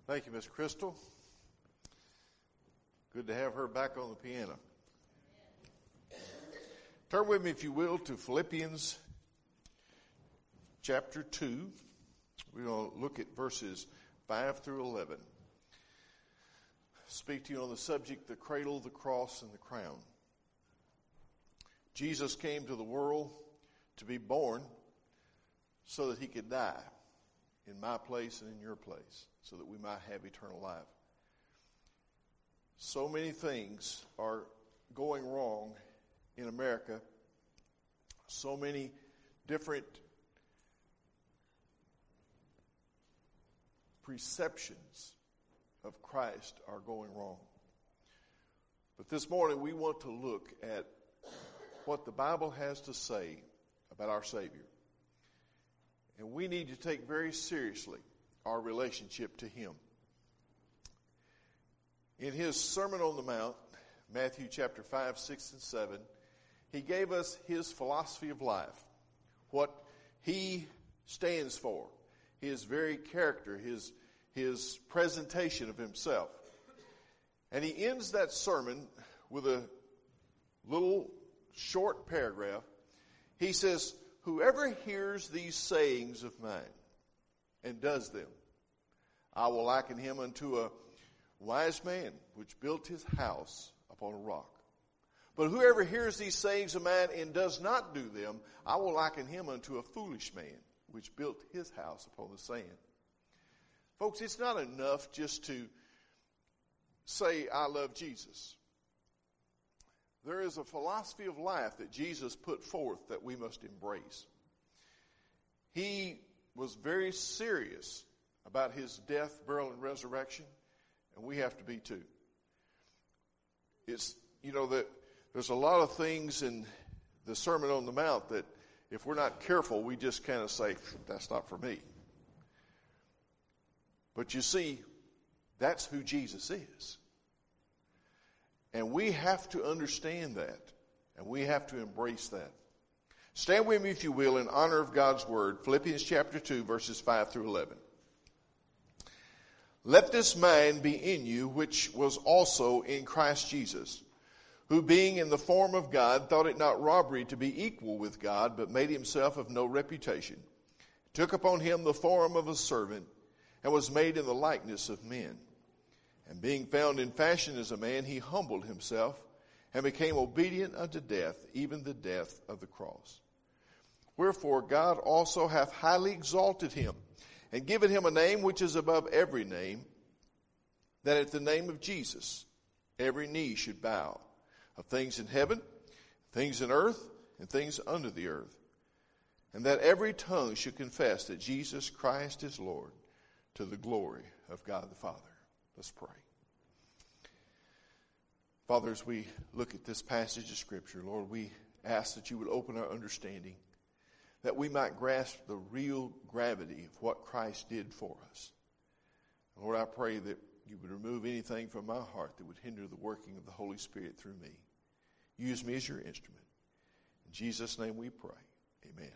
Thank you, Miss Crystal. Good to have her back on the piano. Turn with me, if you will, to Philippians chapter 2. We're going to look at verses 5 through 11. Speak to you on the subject, the cradle, the cross, and the crown. Jesus came to the world to be born so that he could die in my place and in your place, so that we might have eternal life. So many things are going wrong in America. So many different perceptions of Christ are going wrong. But this morning we want to look at what the Bible has to say about our Savior. And we need to take very seriously our relationship to Him. In His Sermon on the Mount, Matthew chapter 5, 6, and 7, He gave us His philosophy of life, what He stands for, His very character, His presentation of Himself. And He ends that sermon with a little short paragraph. He says, "Whoever hears these sayings of mine and does them, I will liken him unto a wise man which built his house upon a rock. But whoever hears these sayings of mine and does not do them, I will liken him unto a foolish man which built his house upon the sand." Folks, it's not enough just to say, "I love Jesus." There is a philosophy of life that Jesus put forth that we must embrace. He was very serious about His death, burial, and resurrection, and we have to be too. It's, that there's a lot of things in the Sermon on the Mount that if we're not careful, we just kind of say, "That's not for me." But you see, that's who Jesus is. And we have to understand that, and we have to embrace that. Stand with me, if you will, in honor of God's Word, Philippians chapter 2, verses 5 through 11. "Let this mind be in you, which was also in Christ Jesus, who being in the form of God, thought it not robbery to be equal with God, but made himself of no reputation, took upon him the form of a servant, and was made in the likeness of men. And being found in fashion as a man, he humbled himself and became obedient unto death, even the death of the cross. Wherefore God also hath highly exalted him, and given him a name which is above every name, that at the name of Jesus every knee should bow, of things in heaven, things in earth, and things under the earth, and that every tongue should confess that Jesus Christ is Lord, to the glory of God the Father." Let's pray. Father, as we look at this passage of Scripture, Lord, we ask that you would open our understanding, that we might grasp the real gravity of what Christ did for us. Lord, I pray that you would remove anything from my heart that would hinder the working of the Holy Spirit through me. Use me as your instrument. In Jesus' name we pray. Amen.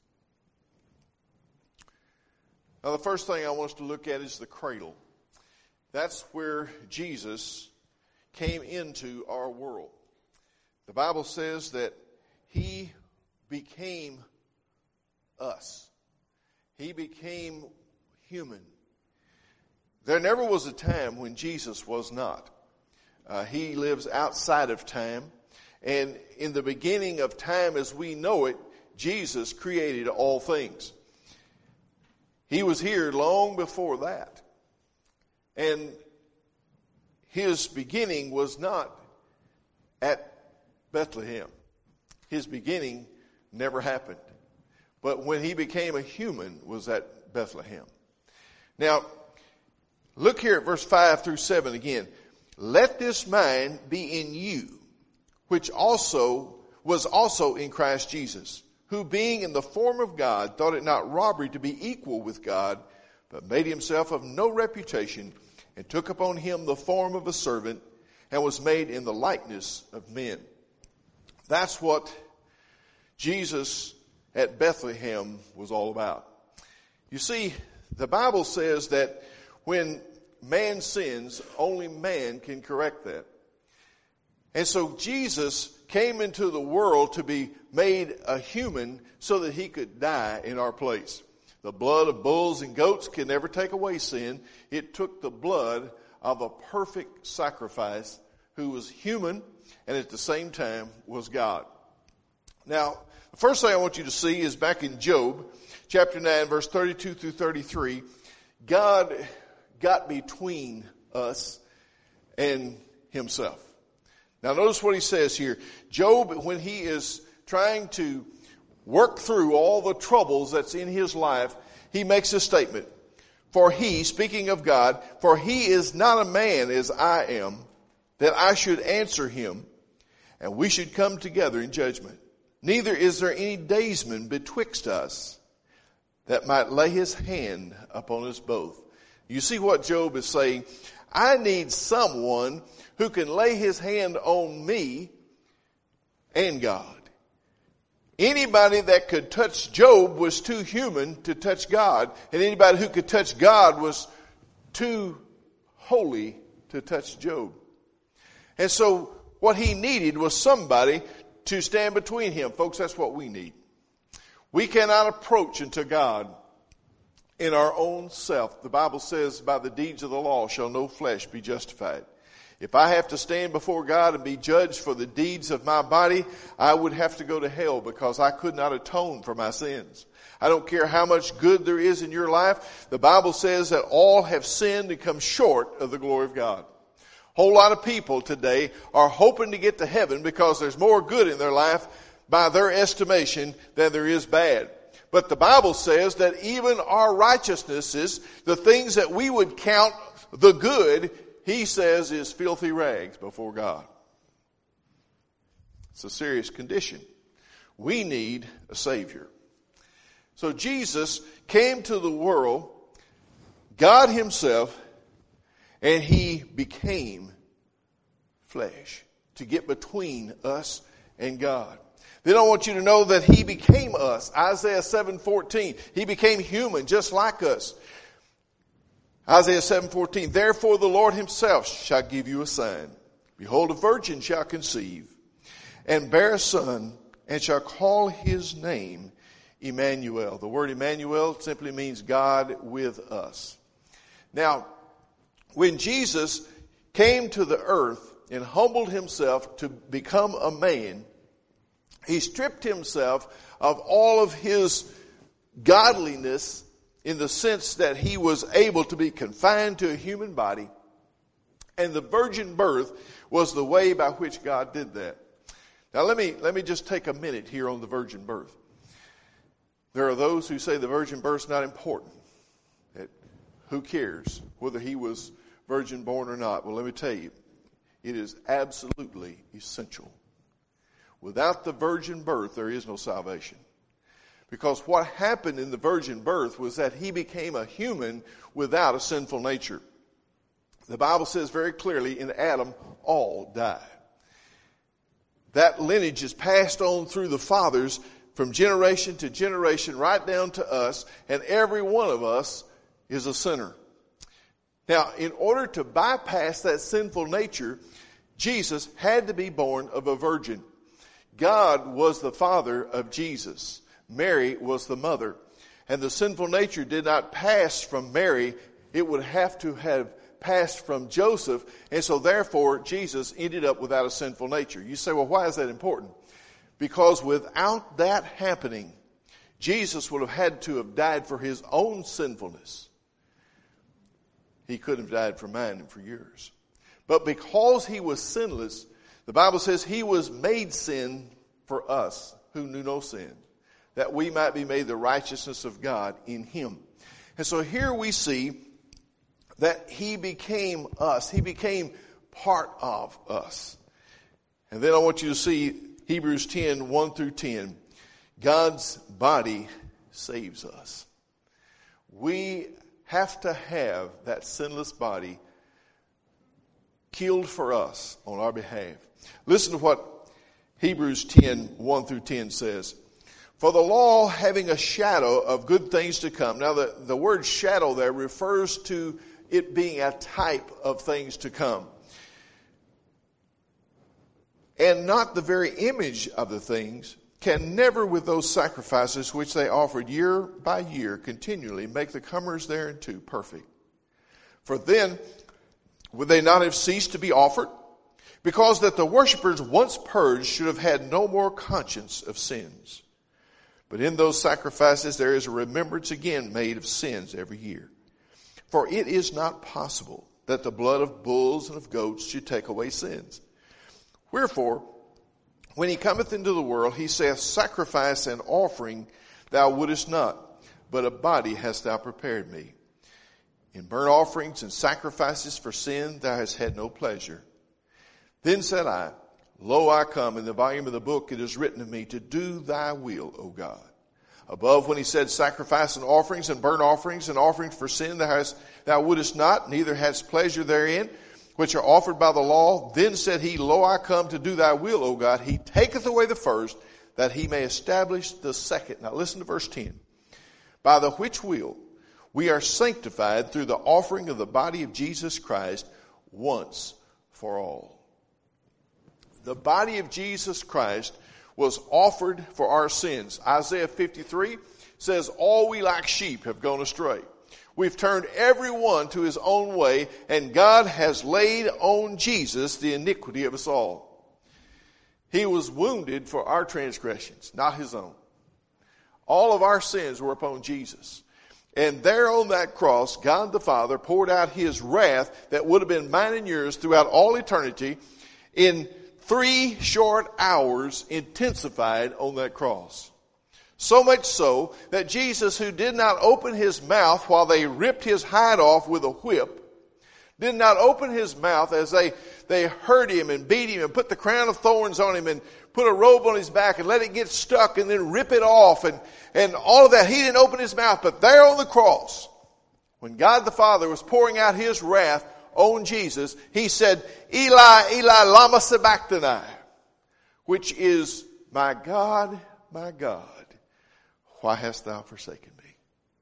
Now, the first thing I want us to look at is the cradle. That's where Jesus came into our world. The Bible says that he became us. He became human. There never was a time when Jesus was not. He lives outside of time. And in the beginning of time as we know it, Jesus created all things. He was here long before that. And his beginning was not at Bethlehem. His beginning never happened. But when he became a human was at Bethlehem. Now, look here at verse 5 through 7 again. "Let this mind be in you, which was also in Christ Jesus, who being in the form of God, thought it not robbery to be equal with God, but made himself of no reputation, and took upon him the form of a servant, and was made in the likeness of men." That's what Jesus at Bethlehem was all about. You see, the Bible says that when man sins, only man can correct that. And so Jesus came into the world to be made a human so that he could die in our place. The blood of bulls and goats can never take away sin. It took the blood of a perfect sacrifice who was human and at the same time was God. Now, the first thing I want you to see is back in Job, chapter 9, verse 32 through 33. God got between us and himself. Now notice what he says here. Job, when he is trying to work through all the troubles that's in his life, he makes a statement. For he, speaking of God, for he is not a man as I am, that I should answer him, and we should come together in judgment. Neither is there any daysman betwixt us that might lay his hand upon us both. You see what Job is saying? I need someone who can lay his hand on me and God. Anybody that could touch Job was too human to touch God, and anybody who could touch God was too holy to touch Job. And so what he needed was somebody to stand between him. Folks, that's what we need. We cannot approach unto God in our own self. The Bible says, by the deeds of the law shall no flesh be justified. If I have to stand before God and be judged for the deeds of my body, I would have to go to hell because I could not atone for my sins. I don't care how much good there is in your life. The Bible says that all have sinned and come short of the glory of God. A whole lot of people today are hoping to get to heaven because there's more good in their life by their estimation than there is bad. But the Bible says that even our righteousnesses, the things that we would count the good, he says is filthy rags before God. It's a serious condition. We need a Savior. So Jesus came to the world, God himself, and he became flesh to get between us and God. Then I want you to know that he became us. Isaiah 7:14. He became human just like us. Isaiah 7:14. Therefore the Lord himself shall give you a sign. Behold, a virgin shall conceive and bear a son and shall call his name Emmanuel. The word Emmanuel simply means God with us. Now, when Jesus came to the earth and humbled himself to become a man, he stripped himself of all of his godliness in the sense that he was able to be confined to a human body. And the virgin birth was the way by which God did that. Now let me just take a minute here on the virgin birth. There are those who say the virgin birth's not important. That who cares whether he was virgin born or not? Well, let me tell you, it is absolutely essential. Without the virgin birth, there is no salvation. Because what happened in the virgin birth was that he became a human without a sinful nature. The Bible says very clearly, in Adam, all die. That lineage is passed on through the fathers from generation to generation right down to us, and every one of us is a sinner. Now, in order to bypass that sinful nature, Jesus had to be born of a virgin. God was the father of Jesus. Mary was the mother. And the sinful nature did not pass from Mary. It would have to have passed from Joseph. And so therefore, Jesus ended up without a sinful nature. You say, well, why is that important? Because without that happening, Jesus would have had to have died for his own sinfulness. He couldn't have died for mine and for yours. But because he was sinless, the Bible says he was made sin for us who knew no sin, that we might be made the righteousness of God in him. And so here we see that he became us. He became part of us. And then I want you to see Hebrews 10, 1 through 10. God's body saves us. We have to have that sinless body killed for us on our behalf. Listen to what Hebrews 10, 1 through 10 says. For the law having a shadow of good things to come. Now the word shadow there refers to it being a type of things to come. And not the very image of the things, can never with those sacrifices which they offered year by year continually make the comers thereunto perfect. For then would they not have ceased to be offered? Because that the worshippers once purged should have had no more conscience of sins. But in those sacrifices there is a remembrance again made of sins every year. For it is not possible that the blood of bulls and of goats should take away sins. Wherefore, when he cometh into the world, he saith, Sacrifice and offering thou wouldest not, but a body hast thou prepared me. In burnt offerings and sacrifices for sin thou hast had no pleasure. Then said I, Lo, I come, in the volume of the book it is written of me, to do thy will, O God. Above, when he said, Sacrifice and offerings and burnt offerings and offerings for sin thou wouldest not, neither hadst pleasure therein, which are offered by the law. Then said he, Lo, I come to do thy will, O God. He taketh away the first, that he may establish the second. Now listen to verse 10. By the which will we are sanctified through the offering of the body of Jesus Christ once for all. The body of Jesus Christ was offered for our sins. Isaiah 53 says, All we like sheep have gone astray. We've turned everyone to his own way, and God has laid on Jesus the iniquity of us all. He was wounded for our transgressions, not his own. All of our sins were upon Jesus. And there on that cross, God the Father poured out his wrath that would have been mine and yours throughout all eternity in 3 short hours, intensified on that cross. So much so that Jesus, who did not open his mouth while they ripped his hide off with a whip, did not open his mouth as they hurt him and beat him and put the crown of thorns on him and put a robe on his back and let it get stuck and then rip it off and all of that. He didn't open his mouth. But there on the cross, when God the Father was pouring out his wrath on Jesus, he said, Eli, Eli, lama sabachthani, which is, my God, why hast thou forsaken me?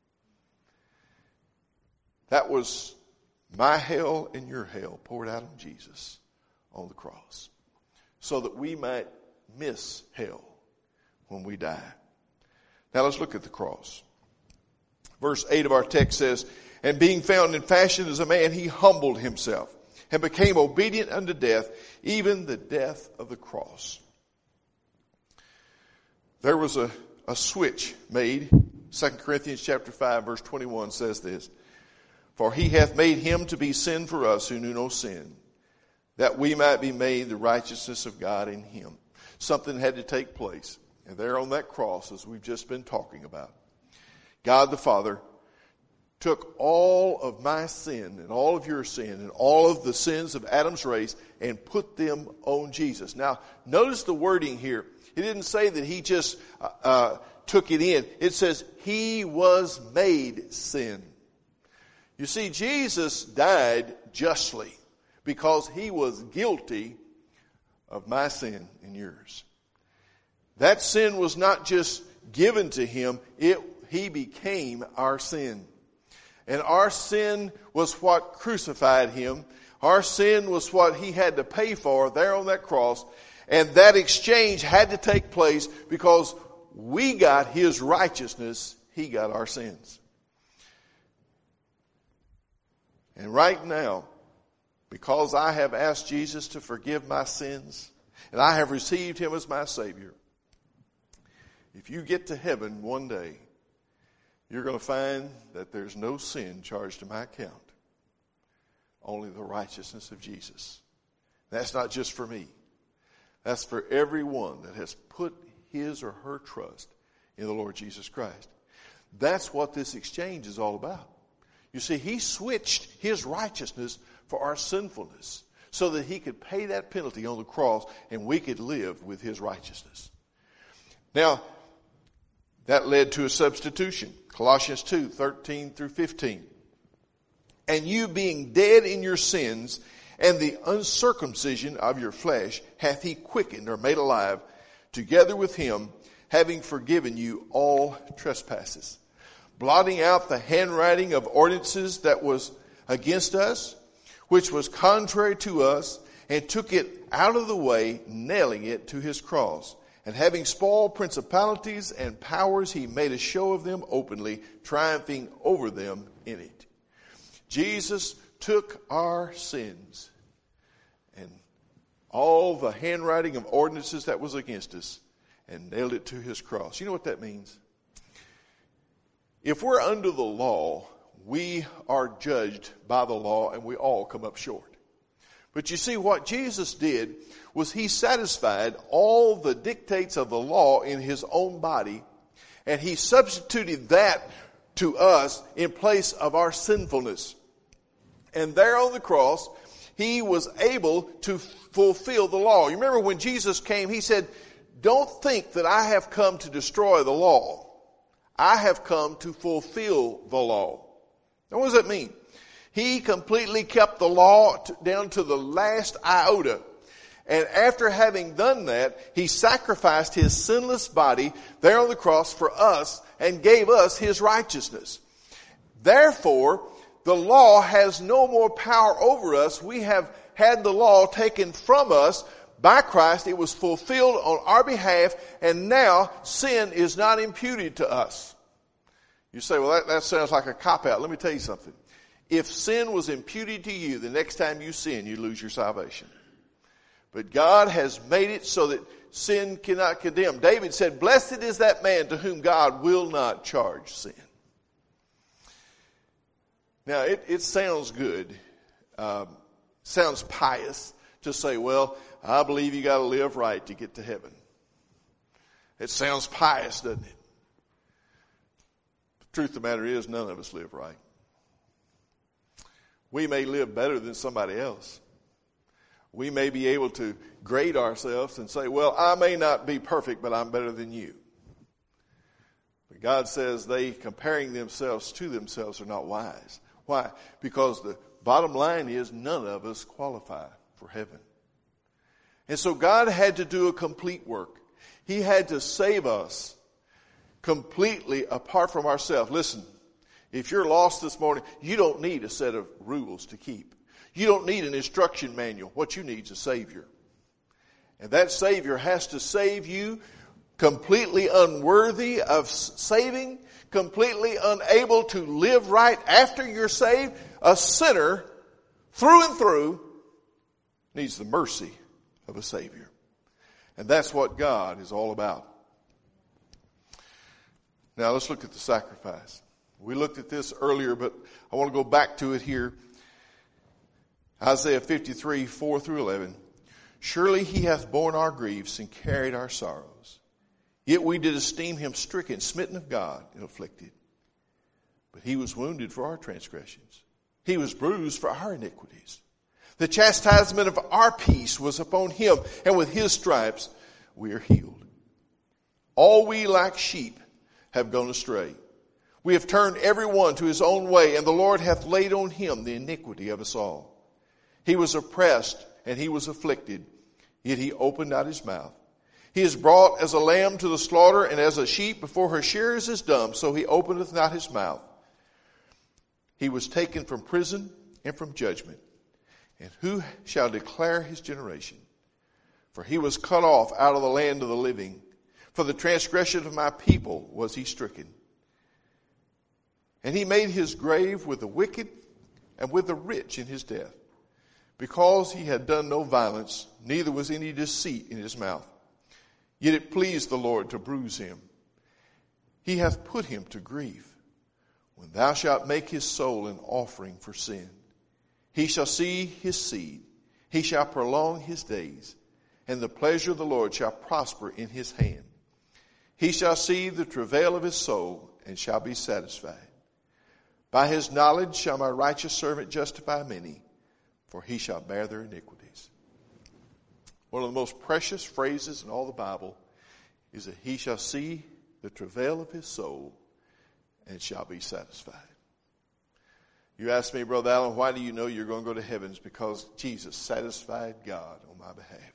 That was my hell and your hell poured out on Jesus on the cross, so that we might miss hell when we die. Now let's look at the cross. Verse 8 of our text says, And being found in fashion as a man, he humbled himself and became obedient unto death, even the death of the cross. There was a switch made. 2 Corinthians chapter 5 verse 21 says this, For he hath made him to be sin for us who knew no sin, that we might be made the righteousness of God in him. Something had to take place. And there on that cross, as we've just been talking about, God the Father took all of my sin and all of your sin and all of the sins of Adam's race and put them on Jesus. Now, notice the wording here. It didn't say that he just took it in. It says he was made sin. You see, Jesus died justly because he was guilty of my sin and yours. That sin was not just given to him. He became our sin. And our sin was what crucified him. Our sin was what he had to pay for there on that cross. And that exchange had to take place because we got his righteousness. He got our sins. And right now, because I have asked Jesus to forgive my sins, and I have received him as my Savior, if you get to heaven one day, you're going to find that there's no sin charged to my account. Only the righteousness of Jesus. That's not just for me. That's for everyone that has put his or her trust in the Lord Jesus Christ. That's what this exchange is all about. You see, he switched his righteousness for our sinfulness so that he could pay that penalty on the cross and we could live with his righteousness. Now, that led to a substitution. Colossians 2, 13 through 15. And you being dead in your sins and the uncircumcision of your flesh hath he quickened or made alive together with him, having forgiven you all trespasses, blotting out the handwriting of ordinances that was against us, which was contrary to us, and took it out of the way, nailing it to his cross. And having spoiled principalities and powers, he made a show of them openly, triumphing over them in it. Jesus took our sins and all the handwriting of ordinances that was against us and nailed it to his cross. You know what that means? If we're under the law, we are judged by the law and we all come up short. But you see, what Jesus did was he satisfied all the dictates of the law in his own body, and he substituted that to us in place of our sinfulness. And there on the cross, he was able to fulfill the law. You remember when Jesus came, he said, "Don't think that I have come to destroy the law. I have come to fulfill the law." Now, what does that mean? He completely kept the law down to the last iota. And after having done that, he sacrificed his sinless body there on the cross for us and gave us his righteousness. Therefore, the law has no more power over us. We have had the law taken from us by Christ. It was fulfilled on our behalf, and now sin is not imputed to us. You say, well, that sounds like a cop-out. Let me tell you something. If sin was imputed to you, the next time you sin, you lose your salvation. But God has made it so that sin cannot condemn. David said, "Blessed is that man to whom God will not charge sin." Now, it sounds good, sounds pious to say, well, I believe you got to live right to get to heaven. It sounds pious, doesn't it? The truth of the matter is, none of us live right. We may live better than somebody else. We may be able to grade ourselves and say, well, I may not be perfect, but I'm better than you. But God says they, comparing themselves to themselves, are not wise. Why? Because the bottom line is none of us qualify for heaven. And so God had to do a complete work. He had to save us completely apart from ourselves. Listen, if you're lost this morning, you don't need a set of rules to keep. You don't need an instruction manual. What you need is a Savior. And that Savior has to save you completely unworthy of saving, completely unable to live right after you're saved. A sinner, through and through, needs the mercy of a Savior. And that's what God is all about. Now let's look at the sacrifice. We looked at this earlier, but I want to go back to it here. Isaiah 53, 4 through 11. Surely he hath borne our griefs and carried our sorrows. Yet we did esteem him stricken, smitten of God, and afflicted. But he was wounded for our transgressions. He was bruised for our iniquities. The chastisement of our peace was upon him, and with his stripes we are healed. All we like sheep have gone astray. We have turned every one to his own way, and the Lord hath laid on him the iniquity of us all. He was oppressed, and he was afflicted, yet he opened not his mouth. He is brought as a lamb to the slaughter, and as a sheep before her shearers is dumb, so he openeth not his mouth. He was taken from prison and from judgment. And who shall declare his generation? For he was cut off out of the land of the living. For the transgression of my people was he stricken. And he made his grave with the wicked and with the rich in his death, because he had done no violence, neither was any deceit in his mouth. Yet it pleased the Lord to bruise him. He hath put him to grief. When thou shalt make his soul an offering for sin, he shall see his seed. He shall prolong his days, and the pleasure of the Lord shall prosper in his hand. He shall see the travail of his soul, and shall be satisfied. By his knowledge shall my righteous servant justify many, for he shall bear their iniquities. One of the most precious phrases in all the Bible is that he shall see the travail of his soul and shall be satisfied. You ask me, Brother Allen, why do you know you're going to go to heaven? It's because Jesus satisfied God on my behalf.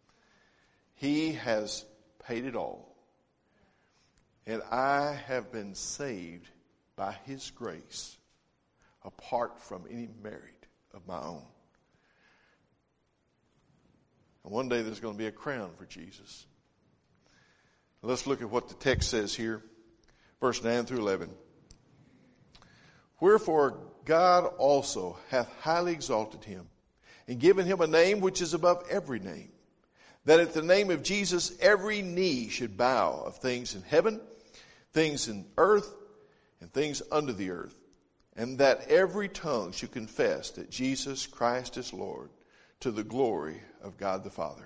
He has paid it all. And I have been saved by his grace apart from any merit of my own. And one day there's going to be a crown for Jesus. Let's look at what the text says here, verse 9 through 11. Wherefore God also hath highly exalted him, and given him a name which is above every name, that at the name of Jesus every knee should bow, of things in heaven, things in earth, and things under the earth, and that every tongue should confess that Jesus Christ is Lord, to the glory of God the Father.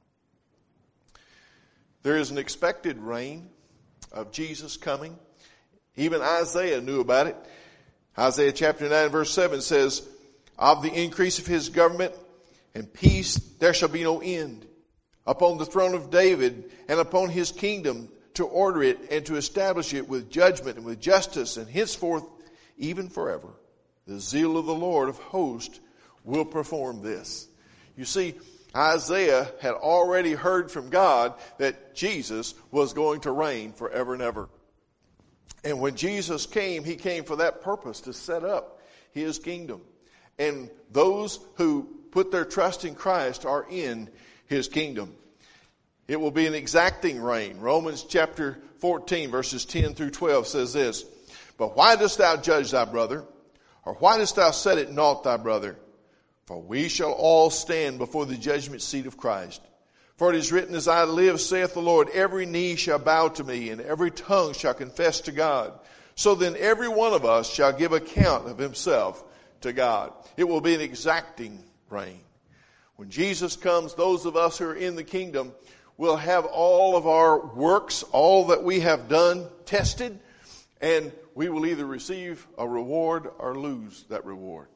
There is an expected reign of Jesus coming. Even Isaiah knew about it. Isaiah chapter 9 verse 7 says, of the increase of his government and peace there shall be no end, upon the throne of David and upon his kingdom, to order it and to establish it with judgment and with justice, and henceforth even forever. The zeal of the Lord of hosts will perform this. You see, Isaiah had already heard from God that Jesus was going to reign forever and ever. And when Jesus came, he came for that purpose, to set up his kingdom. And those who put their trust in Christ are in his kingdom. It will be an exacting reign. Romans chapter 14 verses 10 through 12 says this, but why dost thou judge thy brother? Or why dost thou set at naught thy brother? For we shall all stand before the judgment seat of Christ. For it is written, as I live, saith the Lord, every knee shall bow to me, and every tongue shall confess to God. So then every one of us shall give account of himself to God. It will be an exacting reign. When Jesus comes, those of us who are in the kingdom will have all of our works, all that we have done, tested, and we will either receive a reward or lose that reward.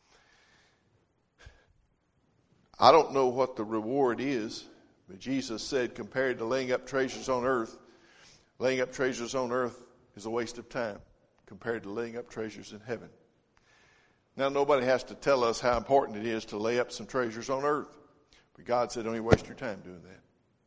I don't know what the reward is, but Jesus said, compared to laying up treasures on earth is a waste of time compared to laying up treasures in heaven. Now, nobody has to tell us how important it is to lay up some treasures on earth. But God said, don't you waste your time doing that.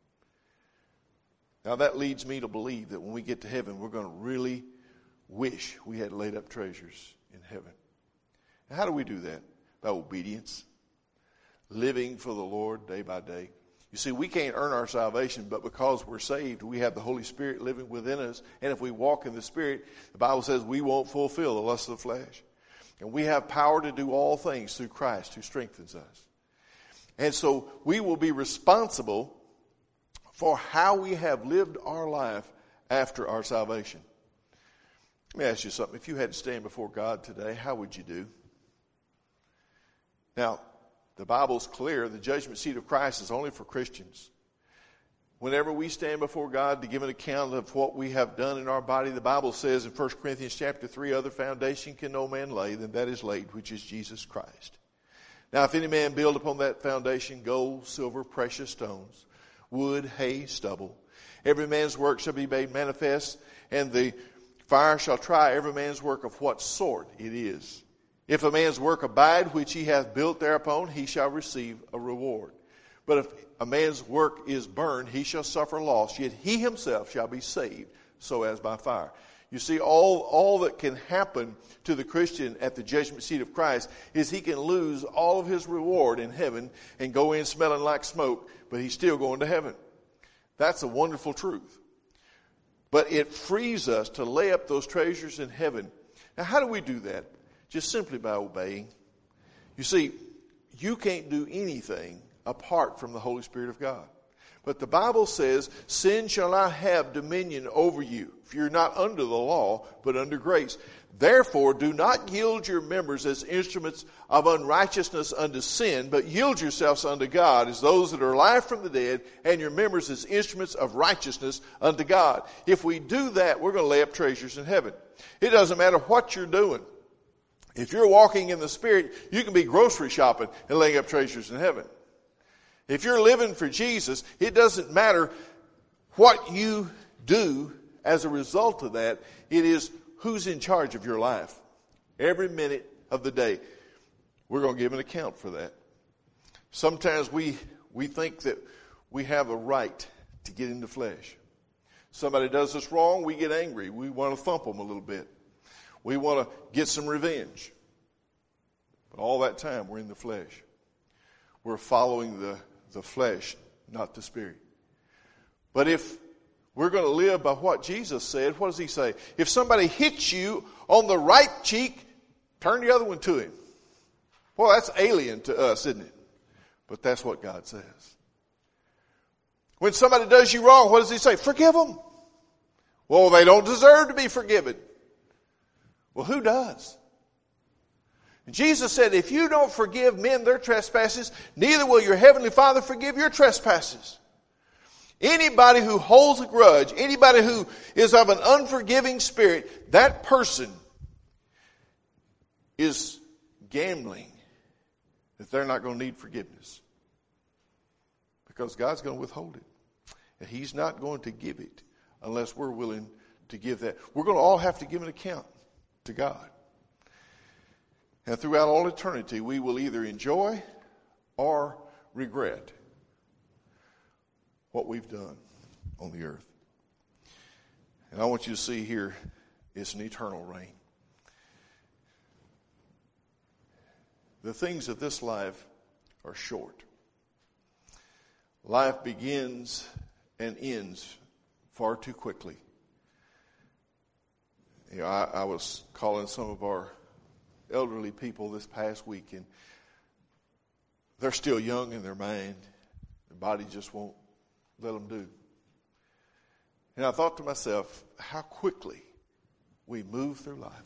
Now, that leads me to believe that when we get to heaven, we're going to really wish we had laid up treasures in heaven. Now, how do we do that? By obedience. Living for the Lord day by day. You see, we can't earn our salvation, but because we're saved, we have the Holy Spirit living within us. And if we walk in the Spirit, the Bible says we won't fulfill the lust of the flesh. And we have power to do all things through Christ who strengthens us. And so we will be responsible for how we have lived our life after our salvation. Let me ask you something. If you had to stand before God today, how would you do? Now, the Bible's clear. The judgment seat of Christ is only for Christians. Whenever we stand before God to give an account of what we have done in our body, the Bible says in 1 Corinthians chapter 3, other foundation can no man lay than that is laid, which is Jesus Christ. Now, if any man build upon that foundation gold, silver, precious stones, wood, hay, stubble, every man's work shall be made manifest, and the fire shall try every man's work of what sort it is. If a man's work abide, which he hath built thereupon, he shall receive a reward. But if a man's work is burned, he shall suffer loss, yet he himself shall be saved, so as by fire. You see, all that can happen to the Christian at the judgment seat of Christ is he can lose all of his reward in heaven and go in smelling like smoke, but he's still going to heaven. That's a wonderful truth. But it frees us to lay up those treasures in heaven. Now, how do we do that? Just simply by obeying. You see, you can't do anything apart from the Holy Spirit of God. But the Bible says, sin shall not have dominion over you, if you're not under the law, but under grace. Therefore, do not yield your members as instruments of unrighteousness unto sin, but yield yourselves unto God as those that are alive from the dead, and your members as instruments of righteousness unto God. If we do that, we're going to lay up treasures in heaven. It doesn't matter what you're doing. If you're walking in the Spirit, you can be grocery shopping and laying up treasures in heaven. If you're living for Jesus, it doesn't matter what you do as a result of that. It is who's in charge of your life. Every minute of the day, we're going to give an account for that. Sometimes we think that we have a right to get in the flesh. Somebody does us wrong, we get angry. We want to thump them a little bit. We want to get some revenge. But all that time we're in the flesh. We're following the flesh, not the Spirit. But if we're going to live by what Jesus said, what does he say? If somebody hits you on the right cheek, turn the other one to him. Well, that's alien to us, isn't it? But that's what God says. When somebody does you wrong, what does he say? Forgive them. Well, they don't deserve to be forgiven. Well, who does? Jesus said, if you don't forgive men their trespasses, neither will your heavenly Father forgive your trespasses. Anybody who holds a grudge, anybody who is of an unforgiving spirit, that person is gambling that they're not going to need forgiveness. Because God's going to withhold it. And he's not going to give it unless we're willing to give that. We're going to all have to give an account to God. And throughout all eternity, we will either enjoy or regret what we've done on the earth. And I want you to see here, it's an eternal reign. The things of this life are short. Life begins and ends far too quickly. You know, I was calling some of our elderly people this past week, and they're still young in their mind. Their body just won't let them do. And I thought to myself, how quickly we move through life.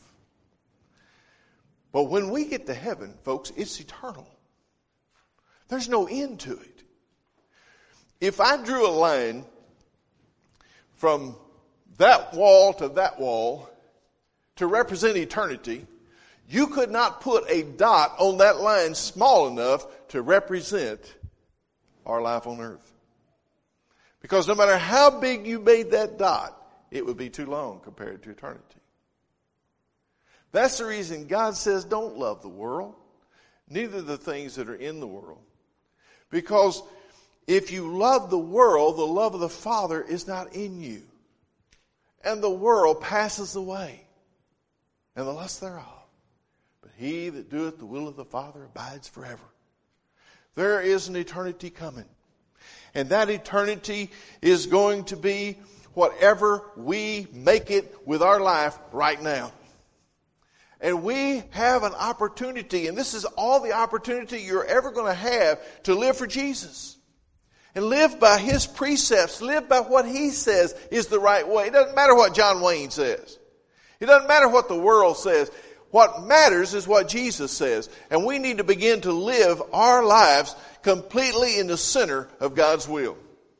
But when we get to heaven, folks, it's eternal. There's no end to it. If I drew a line from that wall to that wall to represent eternity, you could not put a dot on that line small enough to represent our life on earth. Because no matter how big you made that dot, it would be too long compared to eternity. That's the reason God says don't love the world, neither the things that are in the world. Because if you love the world, the love of the Father is not in you. And the world passes away, and the lust thereof. But he that doeth the will of the Father abides forever. There is an eternity coming. And that eternity is going to be whatever we make it with our life right now. And we have an opportunity, and this is all the opportunity you're ever going to have to live for Jesus. And live by his precepts, live by what he says is the right way. It doesn't matter what John Wayne says. It doesn't matter what the world says. What matters is what Jesus says. And we need to begin to live our lives completely in the center of God's will.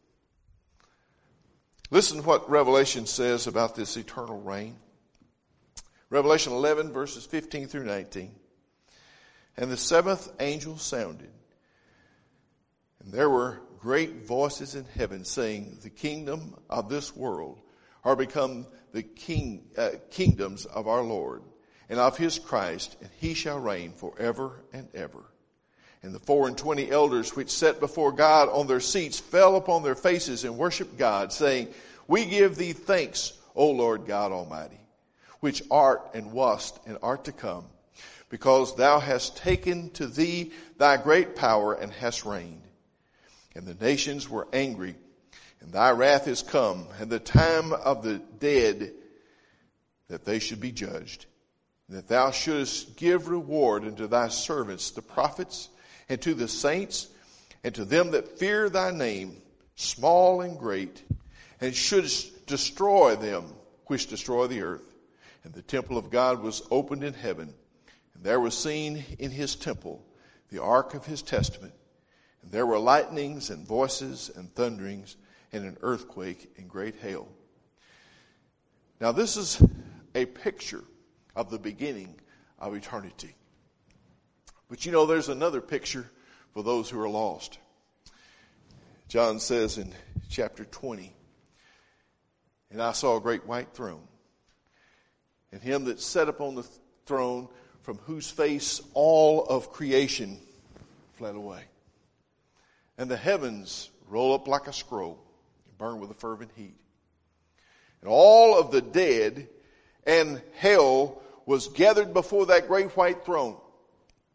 Listen to what Revelation says about this eternal reign. Revelation 11, verses 15 through 19. And the seventh angel sounded, and there were great voices in heaven saying, the kingdom of this world are become the kingdoms of our Lord and of his Christ, and he shall reign forever and ever. And the 24 elders which sat before God on their seats fell upon their faces and worshiped God, saying, we give thee thanks, O Lord God Almighty, which art and wast and art to come, because thou hast taken to thee thy great power and hast reigned. And the nations were angry, and thy wrath is come, and the time of the dead that they should be judged, and that thou shouldest give reward unto thy servants, the prophets, and to the saints, and to them that fear thy name, small and great, and shouldest destroy them which destroy the earth. And the temple of God was opened in heaven, and there was seen in his temple the ark of his testament. And there were lightnings and voices and thunderings and an earthquake and great hail. Now this is a picture of the beginning of eternity. But you know, there's another picture for those who are lost. John says in chapter 20, and I saw a great white throne, and him that sat upon the throne, from whose face all of creation fled away. And the heavens roll up like a scroll, and burn with a fervent heat. And all of the dead and hell was gathered before that great white throne.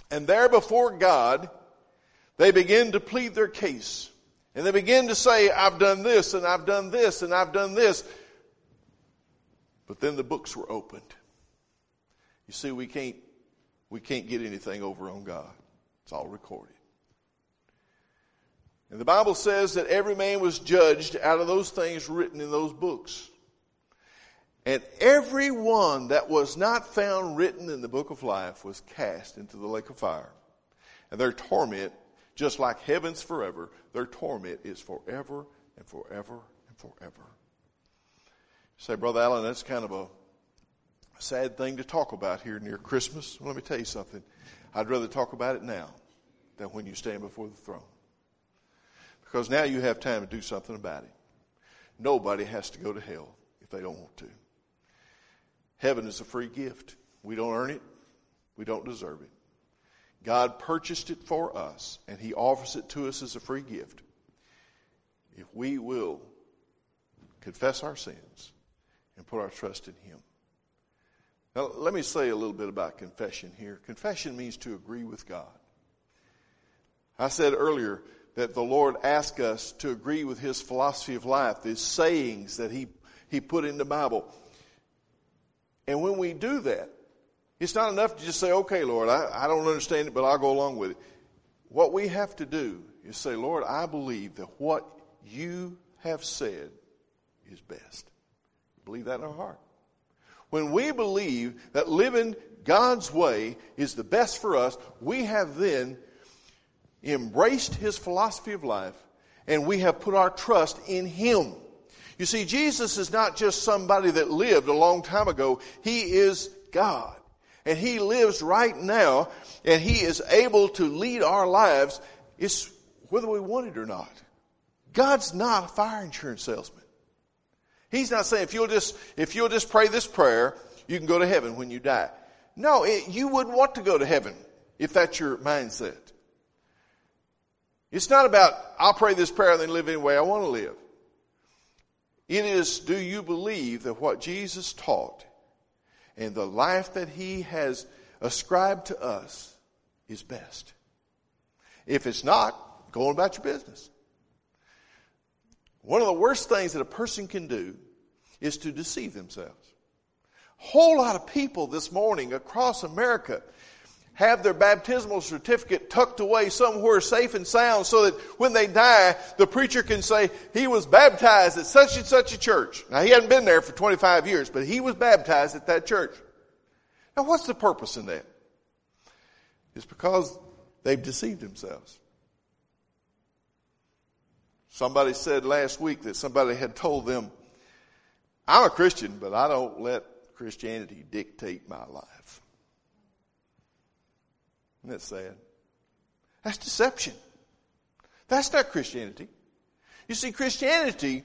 And there before God, they begin to plead their case. And they begin to say, I've done this, and I've done this, and I've done this. But then the books were opened. You see, we can't get anything over on God. It's all recorded. And the Bible says that every man was judged out of those things written in those books. And every one that was not found written in the book of life was cast into the lake of fire. And their torment, just like heaven's forever, their torment is forever and forever and forever. You say, Brother Allen, that's kind of a sad thing to talk about here near Christmas. Well, let me tell you something. I'd rather talk about it now than when you stand before the throne. Because now you have time to do something about it. Nobody has to go to hell if they don't want to. Heaven is a free gift. We don't earn it. We don't deserve it. God purchased it for us, and He offers it to us as a free gift. If we will confess our sins and put our trust in Him. Now, let me say a little bit about confession here. Confession means to agree with God. I said earlier that the Lord asked us to agree with His philosophy of life, His sayings that He put in the Bible. And when we do that, it's not enough to just say, okay, Lord, I don't understand it, but I'll go along with it. What we have to do is say, Lord, I believe that what you have said is best. Believe that in our heart. When we believe that living God's way is the best for us, we have then embraced His philosophy of life, and we have put our trust in Him. You see, Jesus is not just somebody that lived a long time ago. He is God. And He lives right now, and He is able to lead our lives, it's whether we want it or not. God's not a fire insurance salesman. He's not saying if you'll just pray this prayer, you can go to heaven when you die. No, you wouldn't want to go to heaven if that's your mindset. It's not about, I'll pray this prayer and then live any way I want to live. It is, do you believe that what Jesus taught and the life that He has ascribed to us is best? If it's not, go on about your business. One of the worst things that a person can do is to deceive themselves. A whole lot of people this morning across America have their baptismal certificate tucked away somewhere safe and sound so that when they die, the preacher can say, he was baptized at such and such a church. Now, he hadn't been there for 25 years, but he was baptized at that church. Now, what's the purpose in that? It's because they've deceived themselves. Somebody said last week that somebody had told them, I'm a Christian, but I don't let Christianity dictate my life. Isn't that sad? That's deception. That's not Christianity. You see, Christianity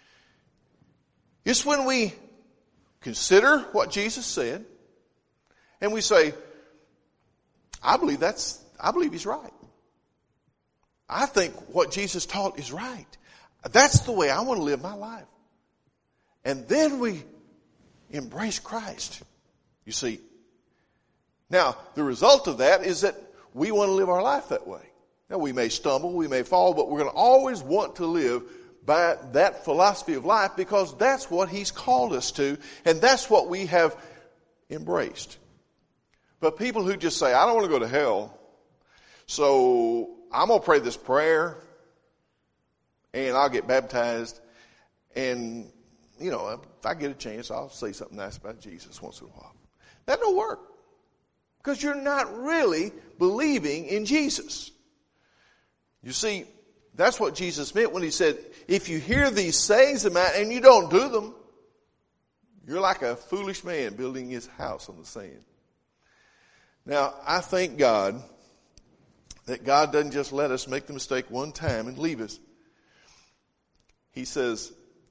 is when we consider what Jesus said and we say, I believe He's right. I think what Jesus taught is right. That's the way I want to live my life. And then we embrace Christ. You see, now, the result of that is that we want to live our life that way. Now, we may stumble, we may fall, but we're going to always want to live by that philosophy of life because that's what He's called us to, and that's what we have embraced. But people who just say, I don't want to go to hell, so I'm going to pray this prayer, and I'll get baptized, and, if I get a chance, I'll say something nice about Jesus once in a while. That don't work. Because you're not really believing in Jesus. You see, that's what Jesus meant when He said, if you hear these sayings of mine and you don't do them, you're like a foolish man building his house on the sand. Now, I thank God that God doesn't just let us make the mistake one time and leave us. He says,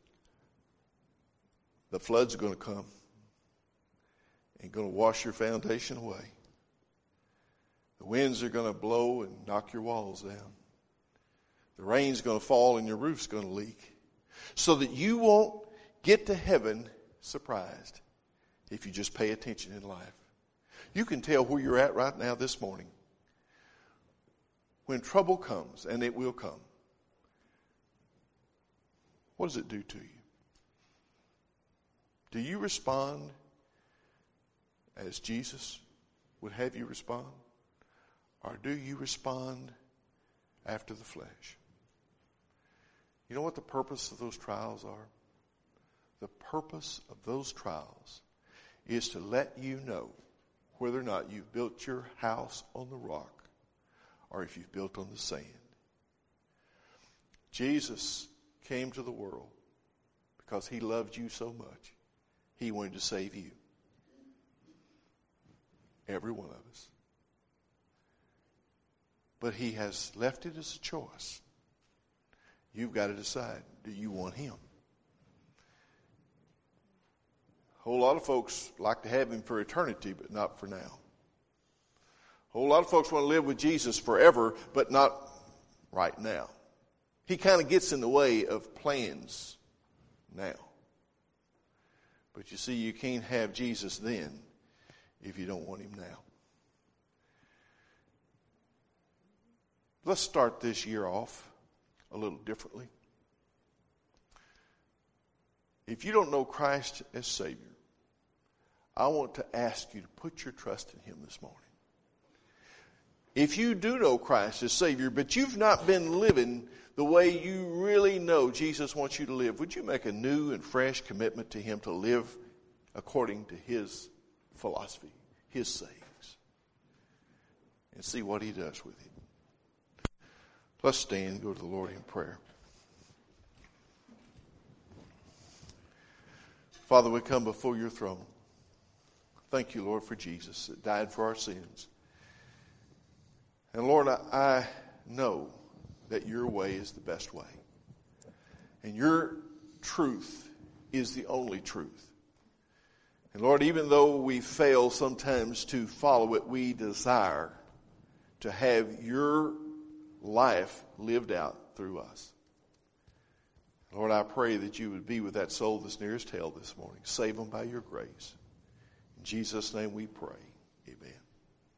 the floods are going to come and going to wash your foundation away. The winds are going to blow and knock your walls down. The rain's going to fall and your roof's going to leak. So that you won't get to heaven surprised if you just pay attention in life. You can tell where you're at right now this morning when trouble comes, and it will come, what does it do to you? Do you respond as Jesus would have you respond? Or do you respond after the flesh? You know what the purpose of those trials are? The purpose of those trials is to let you know whether or not you've built your house on the rock or if you've built on the sand. Jesus came to the world because he loved you so much. He wanted to save you. Every one of us. But he has left it as a choice. You've got to decide, do you want him? A whole lot of folks like to have him for eternity, but not for now. A whole lot of folks want to live with Jesus forever, but not right now. He kind of gets in the way of plans now. But you see, you can't have Jesus then if you don't want him now. Let's start this year off a little differently. If you don't know Christ as Savior, I want to ask you to put your trust in him this morning. If you do know Christ as Savior, but you've not been living the way you really know Jesus wants you to live, would you make a new and fresh commitment to him to live according to his philosophy, his sayings, and see what he does with it? Let's stand and go to the Lord in prayer. Father, we come before your throne. Thank you, Lord, for Jesus that died for our sins. And Lord, I know that your way is the best way. And your truth is the only truth. And Lord, even though we fail sometimes to follow it, we desire to have your life lived out through us. Lord, I pray that you would be with that soul that's nearest hell this morning. Save them by your grace. In Jesus' name we pray. Amen.